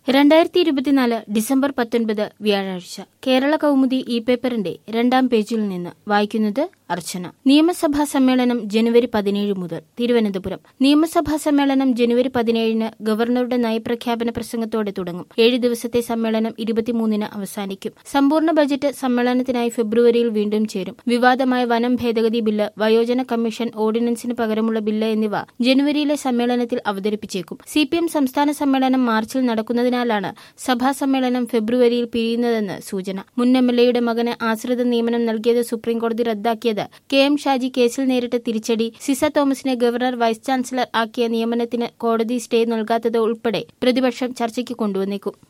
2024 December 19 വ്യാഴാഴ്ച Kerala Kaumudi E പേപ്പറിന്റെ 2ാം പേജിൽ നിന്ന് വായിക്കുന്നത് അർച്ചന. നിയമസഭാ സമ്മേളനം ജനുവരി 17 മുതൽ. തിരുവനന്തപുരം. നിയമസഭാ സമ്മേളനം ജനുവരി 17 ഗവർണറുടെ നയപ്രഖ്യാപന പ്രസംഗത്തോടെ തുടങ്ങും. 7 ദിവസത്തെ സമ്മേളനം 23 അവസാനിക്കും. സമ്പൂർണ്ണ ബജറ്റ് സമ്മേളനത്തിനായി ഫെബ്രുവരിയിൽ വീണ്ടും ചേരും. വിവാദമായ വനം ഭേദഗതി ബില്ല്, വയോജന കമ്മീഷൻ, ഓർഡിനൻസിന് പകരമുള്ള ബില്ല് എന്നിവ ജനുവരിയിലെ സമ്മേളനത്തിൽ അവതരിപ്പിച്ചേക്കും. CPM സംസ്ഥാന സമ്മേളനം മാർച്ചിൽ നടക്കുന്നതിനാലാണ് സഭാ സമ്മേളനം ഫെബ്രുവരിയിൽ പിരിയുന്നതെന്ന് സൂചന. മുൻ MLA-യുടെ മകന് ആശ്രിത നിയമനം നൽകിയത് സുപ്രീംകോടതി റദ്ദാക്കിയത് KM ഷാജി കേസിൽ നേരിട്ട തിരിച്ചടി, സിസ തോമസിനെ ഗവർണർ വൈസ് ചാൻസലർ ആക്കിയ നിയമനത്തിന് കോടതി സ്റ്റേ നൽകാത്തത് ഉൾപ്പെടെ പ്രതിപക്ഷം ചർച്ചയ്ക്ക് കൊണ്ടുവന്നേക്കും.